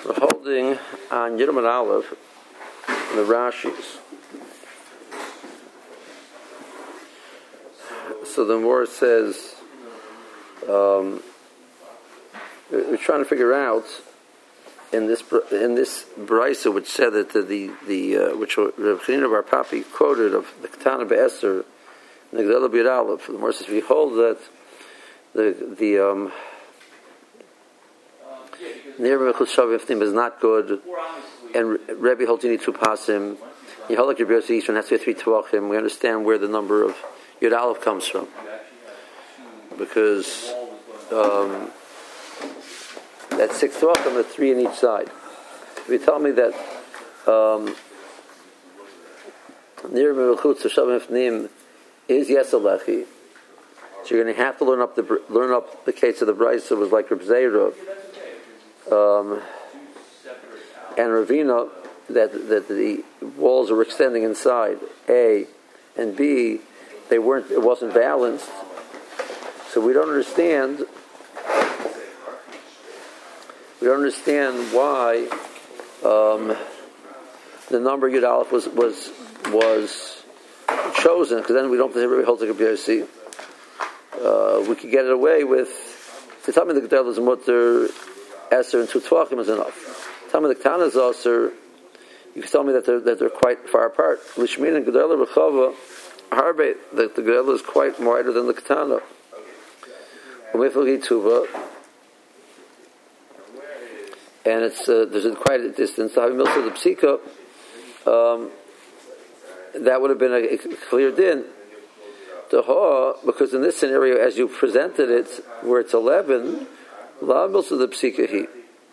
We're holding on Yidam and Aleph, the Rashis. So the Gemara says, we're trying to figure out in this brisa, which said that which Rav Chanina Bar Papi quoted of the Ketana Be'eser, the Gdela B'Yud Aleph. The Gemara says, we hold that the Nir Mechus Shavim is not good, and Rebbe holds you need two pasim. You hold like your Yossi, each one has to be 3 Tavachim. We understand where the number of Yud Aleph comes from, because that's 6 Tavachim, there's 3 in each side. If you tell me that Nir Mechus Shavim is Yesalechi, so you're going to have to learn up the case of the Brisa. It was like Reb Zeira and Ravina, that the walls were extending inside, A, and B, it wasn't balanced. So we don't understand why the number Yud Aleph was chosen, because then we don't have to hold like a BRC. We could get it away with, to tell me the Gdela is mutter, Eser and 2 Tvachim is enough. Tell me the Ketana is Aser, you can tell me that they're quite far apart. Lishmin and Gdela Rechava Harbe, the Gdela is quite wider than the Ketana. Umifel Tuva, and it's there's quite a distance. So having Milsa the Psika, that would have been a clear din. Because in this scenario, as you presented it, where it's 11, La Milsa the Psika,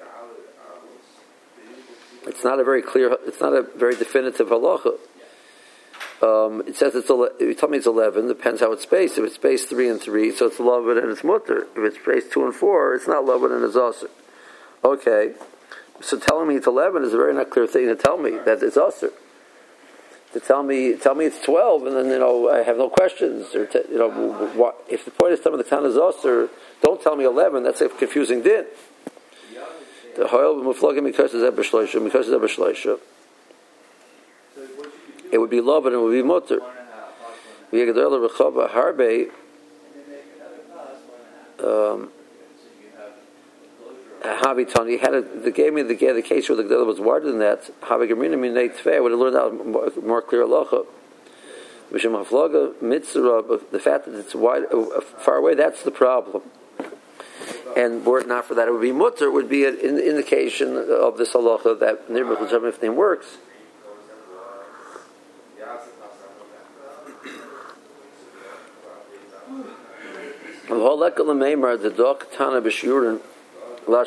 it's not a very clear, it's not a very definitive halacha. It says you tell me it's 11, depends how it's spaced. If it's spaced 3 and 3, so it's 11 and it's mutter. If it's spaced 2 and 4, it's not 11 and it's aser. Okay, so telling me it's 11 is a very not clear thing to tell me that it's aser. To tell me it's 12, and then I have no questions. Or if the point is telling me the Ketana is aser, don't tell me 11. That's a confusing din. The hoil muflagim because it's ebeshleisha. It would be love and it would be mutter. We had Gdela Rechava Harbe. Havitani gave me the case where the Gdela was wider than that. Havigamina Minei Tfei. I would have learned out more clear halacha. Mishum Haflaga Mitzvah. The fact that it's wide, far away, that's the problem. And were it not for that, it would be mutter. It would be an indication of this halacha that Nir Mechus Shavim works. The dog Tana B'Shurin. You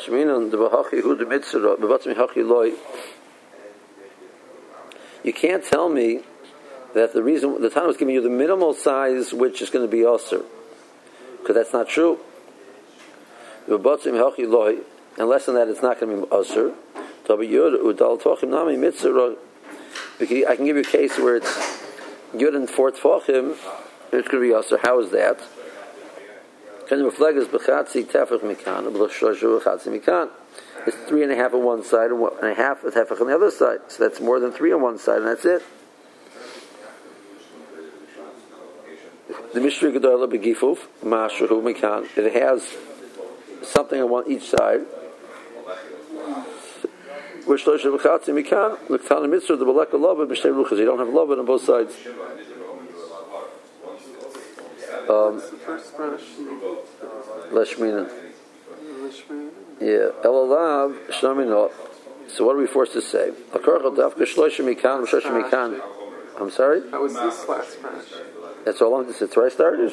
can't tell me that the reason the Tana was giving you the minimal size which is going to be aser, because that's not true. And less than that, it's not going to be aser. I can give you a case where it's yud and 4 tefachim, it's going to be aser. How is that? It's 3.5 on one side and 1.5 with tefach on the other side. So that's more than 3 on one side, and that's it. The Mishnah Gedolah Begifuf Mashrahu Mikan. It has something on each side. Which Shloshah V'Chatzi Mikan. The Ketana Mitzvah the Baleka Lovin Mishnei Ruchas. You don't have Lovin on both sides. Leshmina. Yeah. Elalav Shnamina. So what are we forced to say? I'm sorry? That was this last Spanish. That's all long. This is where I started.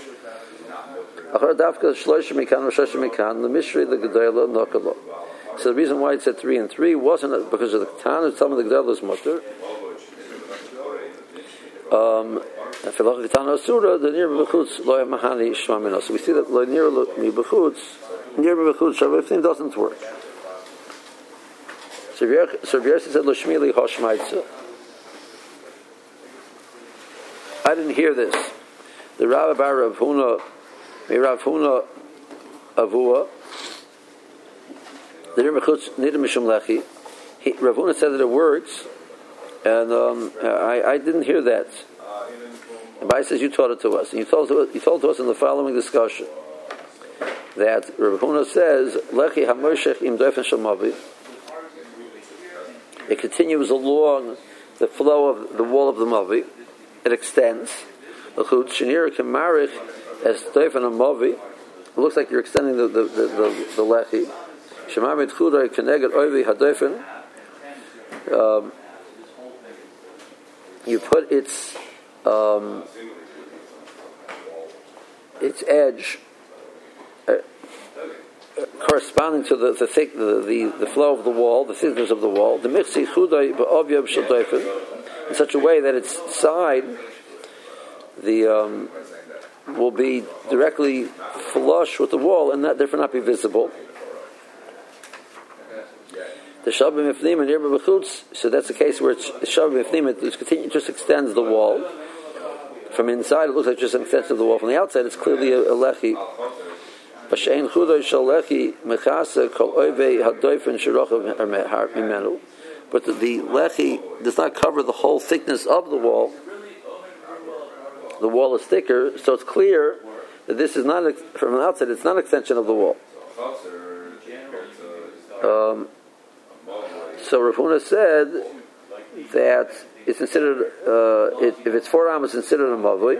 So the reason why it said 3 and 3 wasn't because of the Ketana. It's telling me the Gdela is mutter. And for the Ketana Asura, the Nir B'Chutz Lo Mahani Shmamina. So we see that Lo Nir B'Chutz Shavim doesn't work. So Yersi said Lo Shmili Hoshmaitza. I didn't hear this. The Rav Bar Rav Huna Avua Rav Huna said that it works, and I didn't hear that. And Bai says you taught it to us, and you told to us in the following discussion that Rav Huna says lechi hamoshech im dofen shel mavi. It continues along the flow of the wall of the mavi. It extends. L'chut shenir kemarich as dofen a mavi. It looks like you're extending the lechi. Shemamid chudai keneged oivi hadofen. You put its edge corresponding to the flow of the wall, the thickness of the wall, the mixi chudai ba'ovyav shel dofen, in such a way that its side will be directly flush with the wall and therefore not be visible. The shavim ifnim and yerba b'chutz, so that's the case where it's shavim ifnim. It just extends the wall from inside. It looks like just an extension of the wall. From the outside, it's clearly a lechi. B'shein chudoy shel lechi mechasa kol oivei hadofen sherochav mimenu. But the lechi does not cover the whole thickness of the wall. The wall is thicker, so it's clear that this is not from the outside. It's not an extension of the wall. So Rav Huna said that it's considered, if it's 4 amas, it's considered a mavui.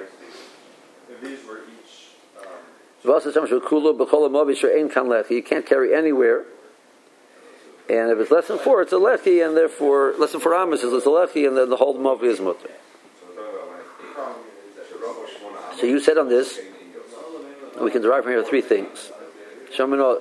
You can't carry anywhere. And if it's less than 4, it's a lechi, and therefore less than 4 amas is a lechi, and then the whole mavui is mutter. So you said on this, we can derive from here 3 things. Once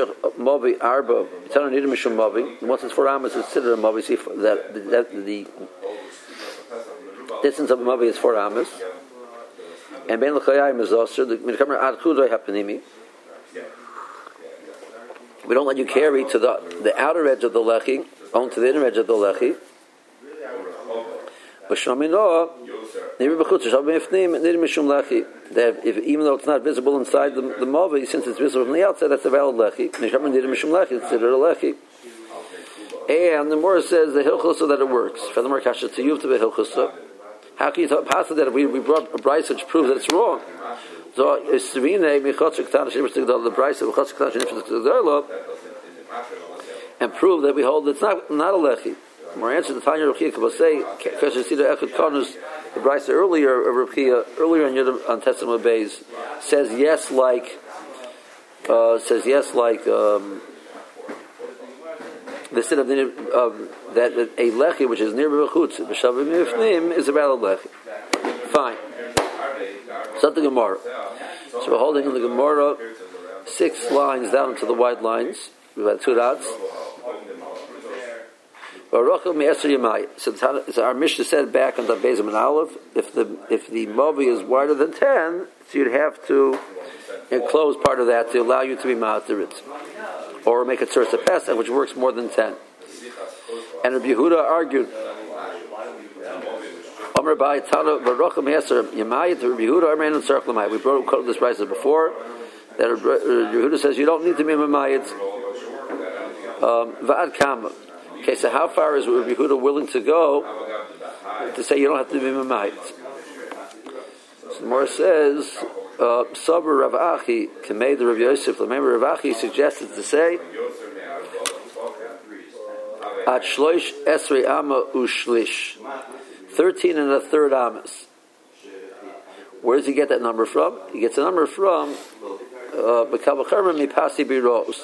it's 4 amas, it's considered a mavi. See that the distance of a mavi is 4 amas. And ben l'chayayim is also the ad chudai hapanimi. We don't let you carry to the outer edge of the lechi, onto the inner edge of the lechi. That even though it's not visible inside the mavi, since it's visible from the outside, that's a valid lechi. It's considered a lechi. And the Morah says the hilchusa that it works. Furthermore, kasha tiyuv to be hilchusa. How can you pass that if we brought a brayso which proves that it's wrong? So the brayso and prove that we hold it's not a lechi. More answer the Tanya Ruchia Kabasei Kashasida Echad Konus the Brisa earlier in Yudam on Testimony Bays says yes like the sin of that a lechi which is near B'chutz B'shavim Yifnim is a valid lechi. Fine. Something Gemara. So we're holding in the Gemara 6 lines down into the wide lines. We've had 2 dots. So our Mishnah said back on the Bezim and Aleph, if the mavi is wider than 10, so you'd have to enclose part of that to allow you to be ma'atirit, or make it tzuras pesach, which works more than 10. And Rabbi Yehuda argued. We quoted this price before. That Rabbi Yehuda says you don't need to be mamayit. Va'ad kama. Okay, so how far is Rabbi Yehuda willing to go to say you don't have to be mamayit? So the Morah says, Sabra Rav Achi, Kamei the Rav Yosef, remember Rav Achi suggested to say, At Shloish Esrei Amma Ushlish, 13 and a third amas. Where does he get that number from? He gets the number from B'Kavacherma Mipasi Biros.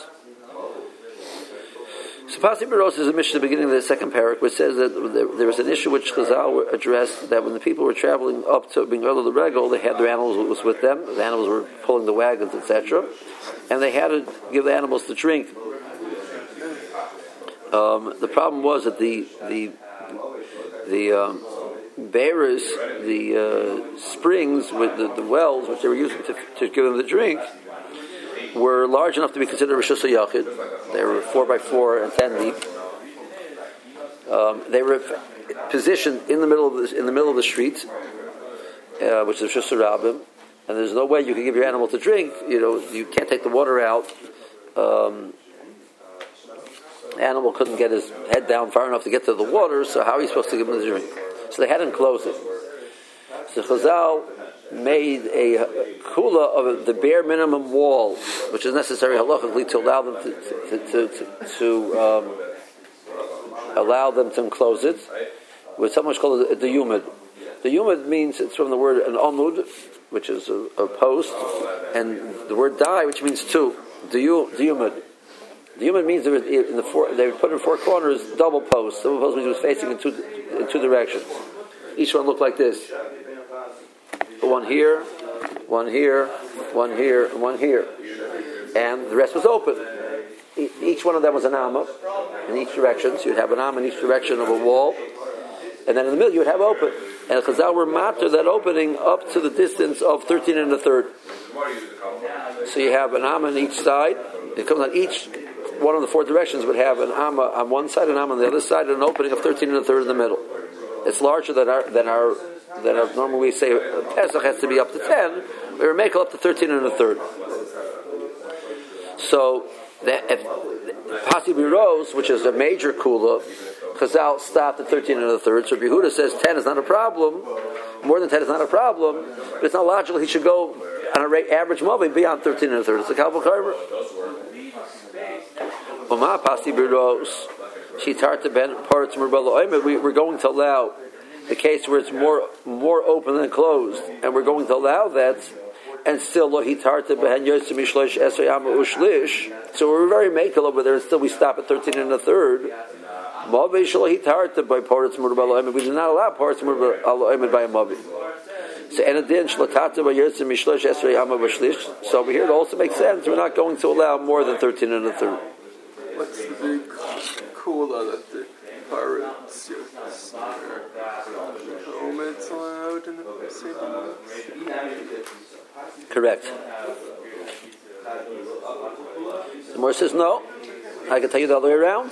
So Pasi Biros is a mission at the beginning of the second parak, which says that there was an issue which Chazal addressed, that when the people were traveling up to Bingal the Regal, they had their animals with them. The animals were pulling the wagons, etc., and they had to give the animals to drink. The problem was that the bearers, the springs with the wells which they were using to give them the drink, were large enough to be considered Rishus HaYachid. They were 4x4 and 10 deep. They were positioned in the middle of the street, which is Rishus HaRabim, and there's no way you can give your animal to drink. You can't take the water out The animal couldn't get his head down far enough to get to the water, so how are you supposed to give him the drink? So they had him close it. So Chazal made a kula of the bare minimum wall, which is necessary halachically to allow them to allow them to enclose it, with something called the yumid. The yumid means, it's from the word an amud, which is a post, and the word dai, which means two. The yumid. The yumid means they would put in four corners double posts. Double posts means it was facing in two directions. Each one looked like this. One here, one here, one here, and one here. And the rest was open. Each one of them was an amma in each direction. So you'd have an amma in each direction of a wall. And then in the middle you would have open. And Chazal were matter that opening up to the distance of 13 1/3. So you have an amma on each side. It comes on each one of the four directions would have an amma on one side, an amma on the other side, and an opening of 13 1/3 in the middle. It's larger than our normally we say Pesach has to be up to 10. We were making up to 13 1/3. So that if Pasi Biros, which is a major kula, Chazal stopped at 13 1/3. So Yehuda says 10 is not a problem. More than 10 is not a problem, but it's not logical he should go on an average mavi beyond 13 1/3. It's a Kalva Karmer. Uma Pasi Biros, Shitarta Ben Parts Merbala. We're going to allow the case where it's more open than closed, and we're going to allow that, and still lo hitarta behen yosem mishlosh esrei amma ushlish. So we're very makel over there, and still we stop at 13 1/3. Mavi shlo hitarta by parts murbal. We do not allow parts murbal by a mavi. So and then shlotata by yosem mishlosh esrei amma ushlish. So over here it also makes sense. We're not going to allow more than 13 1/3. What's the big kula that the pirates helmets allowed in the same months? Correct. The Gemara says no. I can tell you the other way around.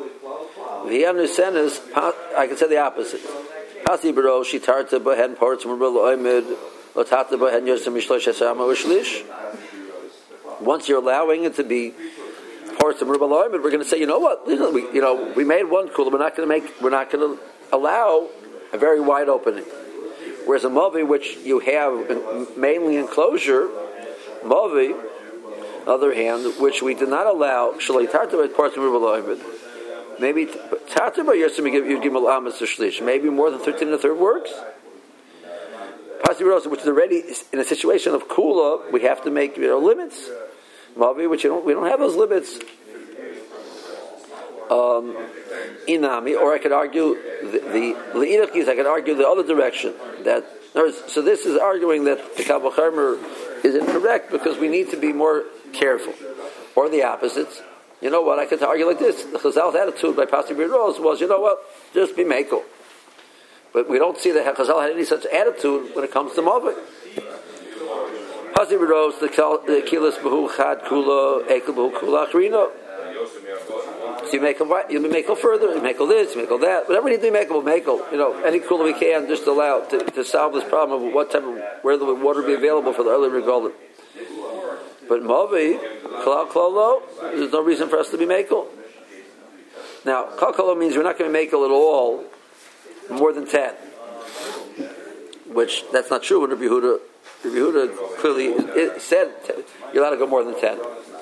I can say the opposite. Pasi bro shitarta behen parts murbal oimid lotata behen yosem mishlosh esama ushlish. Once you're allowing it to be parts of Merubal Oimid, we're going to say, you know what? We made one kula. We're not going to allow a very wide opening. Whereas a mavi, which you have mainly enclosure, mavi, on the other hand, which we did not allow, shalai tarta parts of Merubal Oimid. Maybe tarta by yosim you give amas to shlish. Maybe more than 13 1/3 works. Pasi Rosa, which is already in a situation of kula, we have to make limits. Mavi, which we don't have those limits. Inami, or I could argue the I could argue the other direction. So this is arguing that the Kabbalah Charmer is incorrect because we need to be more careful. Or the opposites. You know what? I could argue like this. The Chazal's attitude by Pasi Biros was, you know what? Just be Mekel. But we don't see that Chazal had any such attitude when it comes to Mavi. Pasi Biros, the Kilas Behu Chad Kula, Ekel Behu Kula Achrino. So you make a further, you make all this, you make all that. Whatever we need to make any kula we can just allow to solve this problem of what type of, where the water be available for the early regalim. But Mavi, Klal Klolo, there's no reason for us to be makel. Now, Klal Klolo means we're not going to makel at all more than 10. Which, that's not true when Rabbi Yehuda clearly said you're allowed to go more than 10.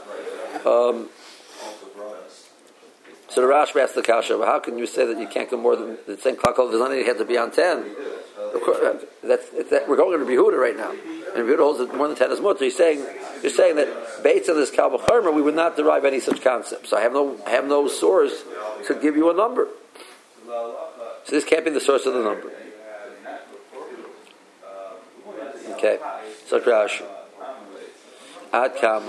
So the Rashi asked the Kasha, how can you say that you can't go more than the same Klal Klolo? There's nothing that has to be on 10. Of course, we're going to Rabbi Yehuda right now. And Rabbi Yehuda holds that more than 10 is mutter. You're saying that based on this Kalva Charmer, we would not derive any such concept. So I have no source to give you a number. So this can't be the source of the number. Okay. So Rashi. Ad Kama.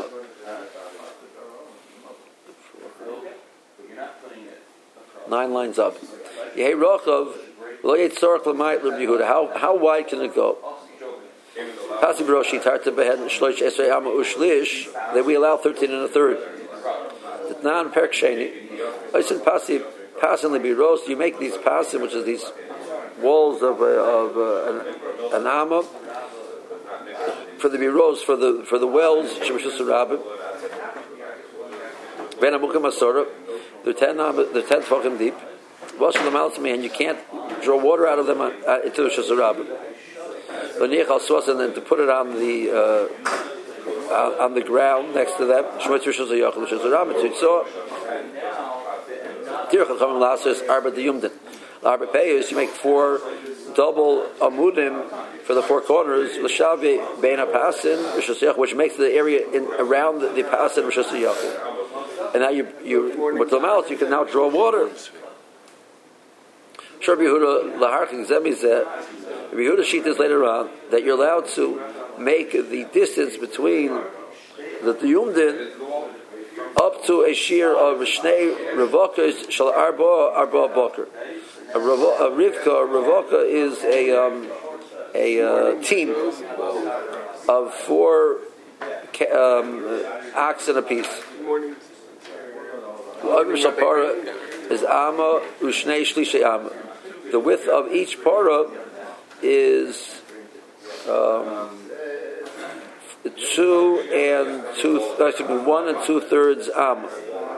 9 lines up. Yehei Rochav Lo Yitzorach L'Mayit Rabbi Yehuda. How wide can it go? Pasi B'roshi Tarta Behen Shlosh Esrei Amma Ushlish. That we allow 13 1/3. T'nan Perk Sheni. I said Pasi B'rosh. You make these pasim, which is these walls of an amma for the B'rosh for the wells. Shemishus Rabbim. Ben Amukam Asora. They're 10 tefachim deep. And you can't draw water out of them into the shazarab. And then to put it on the ground next to them. You make 4 double amudim for the 4 corners, which makes the area around the pasin. And now you with the mouth you can now draw water. Yehuda sheet is later on that you're allowed to make the distance between the Yumdin up to a shear of Shnei Revokas Shal Arba Boker. A Rivka is a team of 4 oxen apiece. Is Amma Ushnei Shlishay Amma. The width of each para is 1 2/3 Amma.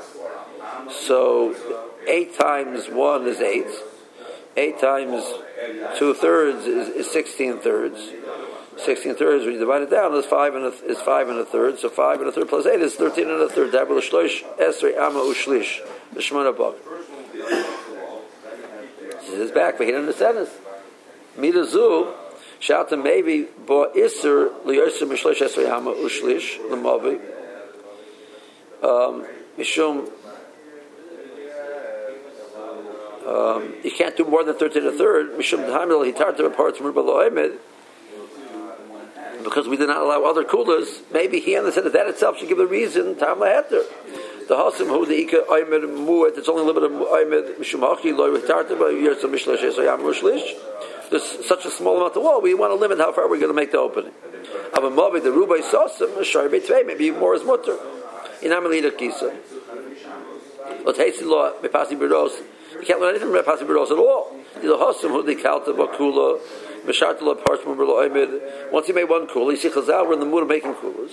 So 8 times 1 is 8. 8 times 2/3 is 16/3. 16/3 when you divide it down is 5 1/3. So 5 1/3 plus 8 is 13 1/3. Dabel shlosh esrei amma ushlish b'shmona bak. This is back. But he didn't understand this. Midazu shouta maybe bo iser liyoser mishlosh esrei amma ushlish l'mavi mishum. You can't do more than 13 1/3. Mishum d'hamil hitarta parts merba lo'emed. Because we did not allow other coolers, maybe he understood that itself should give a reason. Tam laheter. The hasim who the ika aymed muet. It's only limited aymed mishumachi loy retarta by years of mishlash esayam rushlish. There's such a small amount of wall. We want to limit how far we're going to make the opening. Avamavi the rubai sasam shari betvei. Maybe more is mutter. Inamelida kisa. Otesi law bepasi berdos. You can't learn anything from bepasi berdos at all. The hasim who the kalta bakula. Once you made 1 kula, you see Chazal, we're in the mood of making kulas.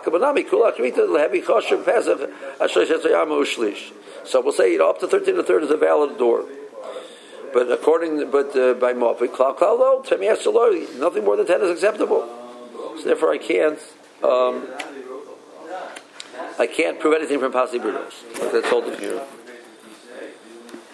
So we'll say up to 13 1/3 is a valid door. But by Mofik, nothing more than 10 is acceptable. So therefore I can't prove anything from Pasi Brudos. That's all here.